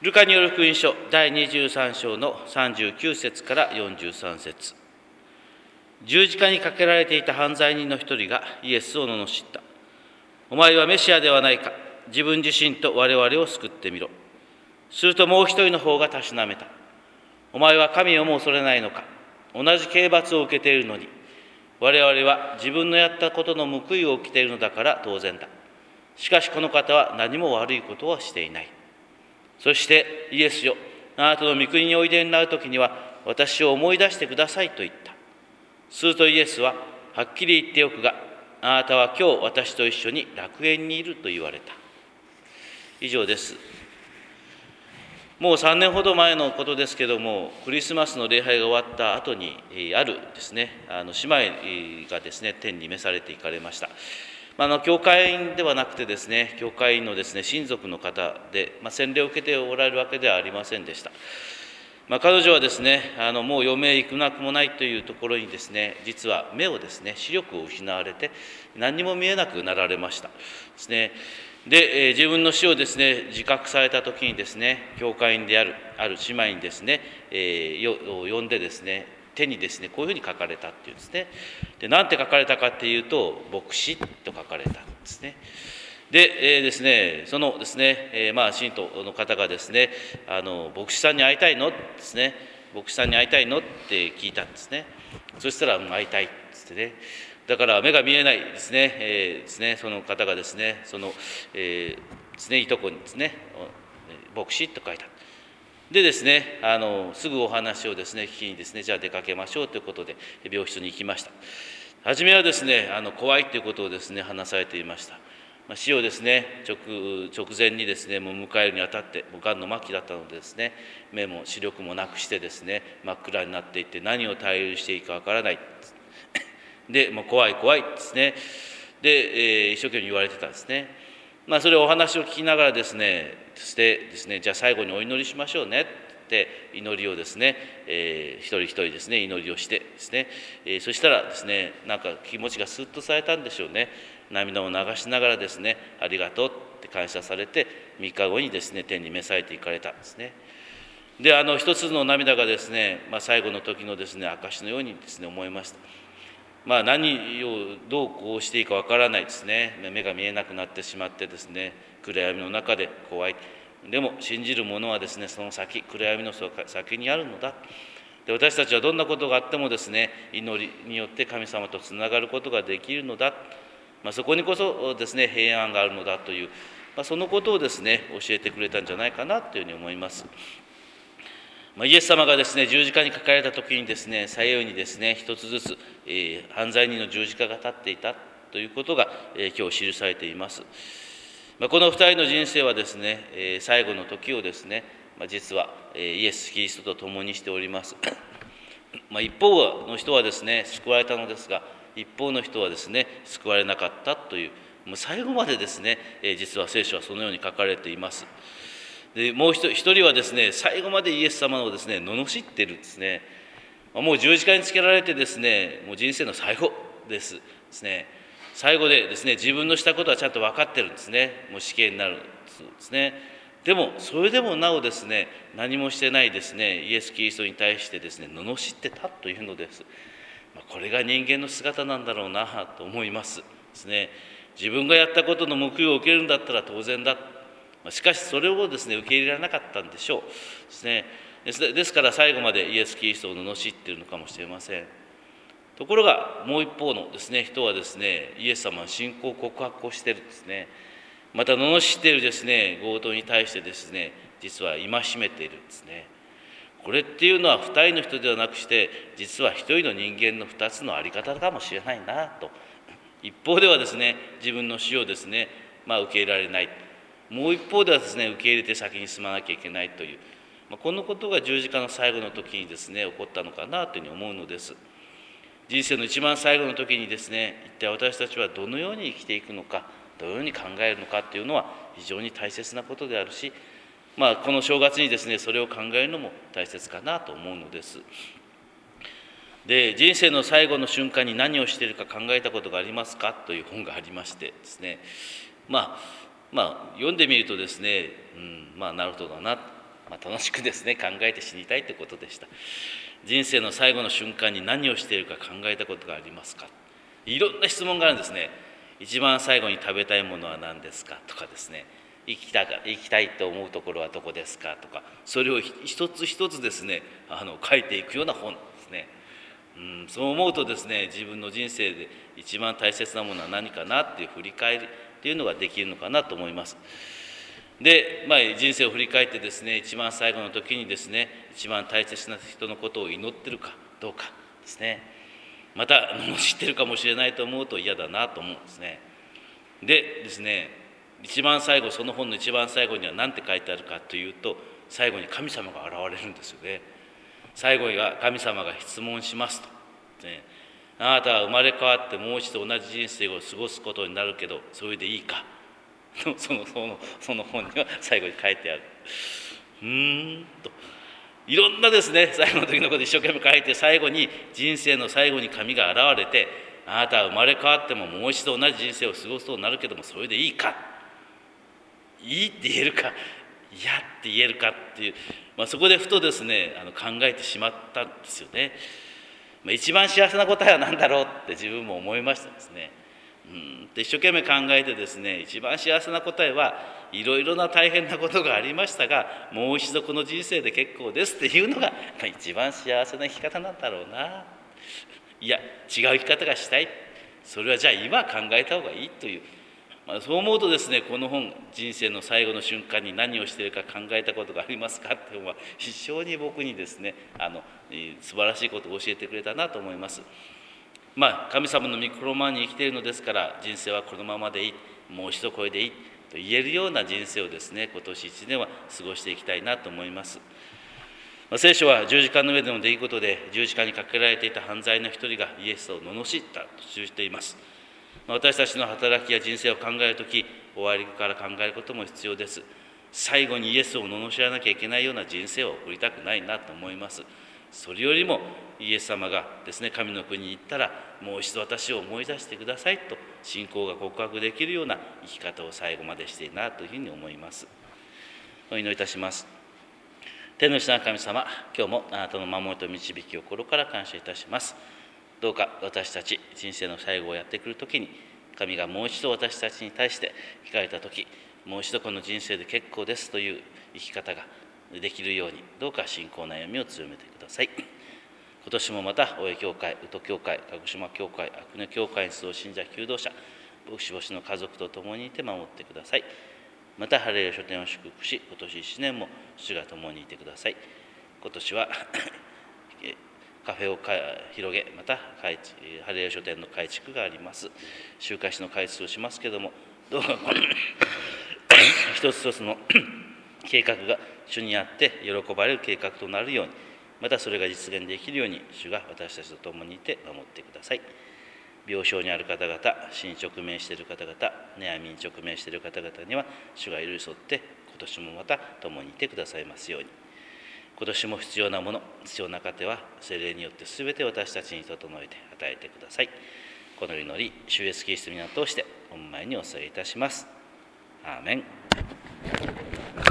ルカによる福音書第23章の39節から43節。十字架にかけられていた犯罪人の一人がイエスを罵った。お前はメシアではないか。自分自身と我々を救ってみろ。するともう一人の方がたしなめた。お前は神をも恐れないのか。同じ刑罰を受けているのに。我々は自分のやったことの報いを受けているのだから当然だ。しかしこの方は何も悪いことはしていない。そしてイエスよ、あなたの御国においでになるときには私を思い出してくださいと言った。するとイエスは、はっきり言っておくが、あなたは今日私と一緒に楽園にいると言われた。以上です。もう3年ほど前のことですけども、クリスマスの礼拝が終わった後にあるですね、姉妹がですね、天に召されていかれました。教会員ではなくてですね、教会員のですね、親族の方で、洗礼を受けておられるわけではありませんでした。彼女はですね、もう余命いくなくもないというところにですね、実は目をですね、視力を失われて、何にも見えなくなられましたですね。で、自分の死をですね、自覚された時にですね、教会員である姉妹にですね、呼んでですね、手にですね、こういうふうに書かれたっていうんですね。で、なんて書かれたかっていうと、牧師と書かれたんですね。で、ですね、そのですね、信徒の方がですね、牧師さんに会いたいのですね、牧師さんに会いたいのって聞いたんですね。そしたら、会いたいって言ってね、だから目が見えないですね、その方がですね、ですね、いとこにですね、牧師と書いた。でですね、すぐお話をですね、聞きにですね、じゃあ出かけましょうということで、病室に行きました。初めはですね、怖いということをですね、話されていました。死をですね、直前にですね、もう迎えるにあたって、がんの末期だったのでですね、目も視力もなくしてですね、真っ暗になっていって、何を対応していいかわからない。で、もう怖いですね。で、一生懸命言われてたんですね。それをお話を聞きながらですね、じゃあ最後にお祈りしましょうねって祈りをですね、一人一人ですね、祈りをしてですね、そしたらですね、なんか気持ちがスッとされたんでしょうね。涙を流しながらですね、ありがとうって感謝されて、3日後にですね、天に召されていかれたんですね。で、一つの涙がですね、最後の時のですね、証のようにですね、思いました。何をどうこうしていいかわからないですね。目が見えなくなってしまってですね、暗闇の中で怖い。でも信じる者はですね、その先、暗闇の先にあるのだ。で、私たちはどんなことがあってもですね、祈りによって神様とつながることができるのだ。そこにこそですね、平安があるのだという、そのことをですね、教えてくれたんじゃないかなというふうに思います。イエス様がですね、十字架にかかられた時にですね、左右にですね、一つずつ、犯罪人の十字架が立っていたということが、今日記されています。この二人の人生はですね、最後の時をですね、実はイエス・キリストと共にしております。一方の人はですね、救われたのですが、一方の人はですね、救われなかったという、最後までですね、実は聖書はそのように書かれています。で、もう一人はですね、最後までイエス様をですね、罵っているんですね。もう十字架につけられてですね、もう人生の最後ですね。最後でですね、自分のしたことはちゃんと分かってるんですね。もう死刑になるんですね。でもそれでもなおですね、何もしてないですね、イエス・キリストに対してですね、罵ってたというのです。これが人間の姿なんだろうなと思いますですね。自分がやったことの報いを受けるんだったら当然だ。しかしそれをですね、受け入れられなかったんでしょうですね。ですから最後までイエス・キリストを罵っているのかもしれません。ところがもう一方のですね、人はですね、イエス様の信仰告白をしているんですね。また罵っているですね、強盗に対してですね、実は戒めているんですね。これっていうのは二人の人ではなくして、実は一人の人間の二つの在り方かもしれないなと。一方ではですね、自分の死をですね、受け入れられない。もう一方ではですね、受け入れて先に進まなきゃいけないという、このことが十字架の最後の時にですね、起こったのかなというふうに思うのです。人生の一番最後の時にですね、一体私たちはどのように生きていくのか、どのように考えるのかというのは非常に大切なことであるし、この正月にですね、それを考えるのも大切かなと思うのです。で、人生の最後の瞬間に何をしているか考えたことがありますかという本がありましてですね、読んでみるとですね、なるほどな。 楽しくですね考えて死にたいということでした。人生の最後の瞬間に何をしているか考えたことがありますか。いろんな質問があるんですね。一番最後に食べたいものは何ですかとかですね、生きたいと思うところはどこですかとか、それを一つ一つですね書いていくような本ですね。そう思うとですね、自分の人生で一番大切なものは何かなっていう振り返りっていうのができるのかなと思います。で、人生を振り返ってですね、一番最後の時にですね、一番大切な人のことを祈ってるかどうかですね。また知ってるかもしれないと思うと嫌だなと思うんですね。でですね、一番最後、その本の一番最後には何て書いてあるかというと、最後に神様が現れるんですよね。最後には神様が質問しますと、ね、あなたは生まれ変わってもう一度同じ人生を過ごすことになるけど、それでいいかその本には最後に書いてある。といろんなですね、最後の時のことを一生懸命書いて、最後に人生の最後に神が現れて、あなたは生まれ変わってももう一度同じ人生を過ごすことになるけども、それでいいか、いいって言えるか、いやって言えるかっていう、そこでふとですね考えてしまったんですよね。一番幸せな答えは何だろうって自分も思いましたですね。で一生懸命考えてですね、一番幸せな答えはいろいろな大変なことがありましたが、もう一度この人生で結構ですっていうのが、一番幸せな生き方なんだろうな。いや違う生き方がしたい、それはじゃあ今考えた方がいいという、そう思うとですね、この本、人生の最後の瞬間に何をしているか考えたことがありますかっていうのは非常に僕にですね素晴らしいことを教えてくれたなと思います。神様の御心のに生きているのですから、人生はこのままでいい、もう一度これでいいと言えるような人生をですね、今年1年は過ごしていきたいなと思います。聖書は十字架の上での出来事で、十字架にかけられていた犯罪の一人がイエスを罵ったと記しています。私たちの働きや人生を考えるとき、終わりから考えることも必要です。最後にイエスを罵らなきゃいけないような人生を送りたくないなと思います。それよりもイエス様がですね、神の国に行ったらもう一度私を思い出してくださいと信仰が告白できるような生き方を最後までしているなというふうに思います。お祈りいたします。天の下の神様、今日もあなたの守りと導きを心から感謝いたします。どうか私たち人生の最後をやってくるときに、神がもう一度私たちに対して聞かれたとき、もう一度この人生で結構ですという生き方ができるように、どうか信仰の歩みを強めてください。今年もまた大江教会、宇都教会、鹿児島教会、阿久根教会に集う信者求道者、牧師牧師の家族と共にいて守ってください。またハレルヤ書店を祝福し、今年1年も主が共にいてください。今年はカフェを広げ、またハレルヤ書店の改築があります。集会誌の開通をしますけれども、どうか一つ一つの計画が主にあって喜ばれる計画となるように、またそれが実現できるように主が私たちと共にいて守ってください。病床にある方々、死に直面している方々、悩みに直面している方々には主が寄り添って今年もまた共にいてくださいますように。今年も必要なもの、必要な糧は聖霊によって全て私たちに整えて与えてください。この祈り、主イエスキリストに名を通して御前にお捧げいたします。アーメン。